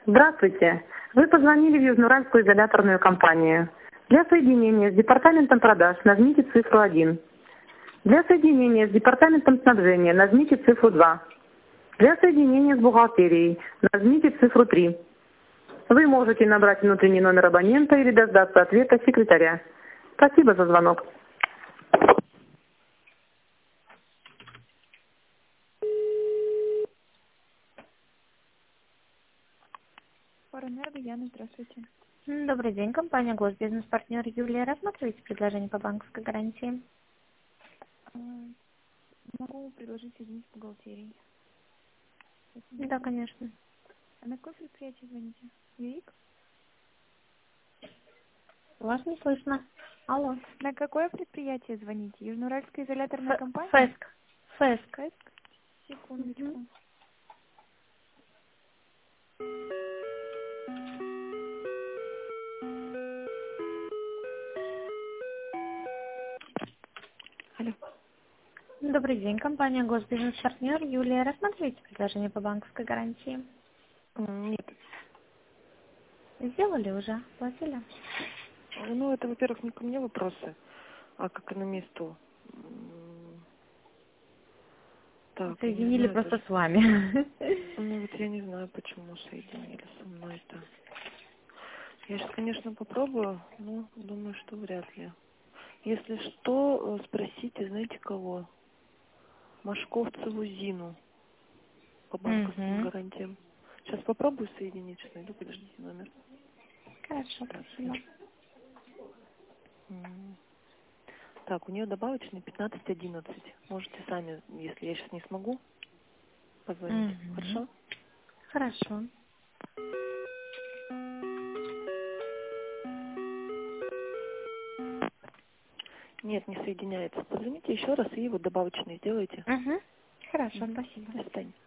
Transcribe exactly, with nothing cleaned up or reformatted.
Здравствуйте. Вы позвонили в Южноуральскую изоляторную компанию. Для соединения с департаментом продаж нажмите цифру один. Для соединения с департаментом снабжения нажмите цифру два. Для соединения с бухгалтерией нажмите цифру три. Вы можете набрать внутренний номер абонента или дождаться ответа секретаря. Спасибо за звонок. Парэнерго, Яна, здравствуйте. М, Добрый день, компания Госбизнес-партнер Юлия. Рассматриваете предложение по банковской гарантии? А, Могу предложить соединить с бухгалтерией. Да, конечно. А на какое предприятие звоните? ЮИК? Вас не слышно. Алло. На какое предприятие звоните? Южноуральская изоляторная Ф- компания? Фэск. Фэск. КЭСК? Секундочку. Мгм. Алло. Добрый день, компания Госбизнес-партнер Юлия. Рассматриваете предложение по банковской гарантии? М, Нет. Сделали уже? Платили? Ну, это, во-первых, не ко мне вопросы, а к экономисту. М, Так, я не Соединили знаю просто даже. с вами. Ну, вот я не знаю, почему соединили со мной-то. Я сейчас, конечно, попробую, но думаю, что вряд ли. Если что, э, спросите, знаете кого? Машковцеву Зину по банковским Угу. гарантиям. Сейчас попробую соединить, сейчас найду, подождите номер. Хорошо, Так, спасибо. м, так, у нее добавочный пятнадцать одиннадцать. Можете сами, если я сейчас не смогу, позвонить. Угу. Хорошо? Хорошо. Нет, не соединяется. Позвоните еще раз и вот добавочный сделайте. Угу. Хорошо, Мгм. спасибо. До свидания.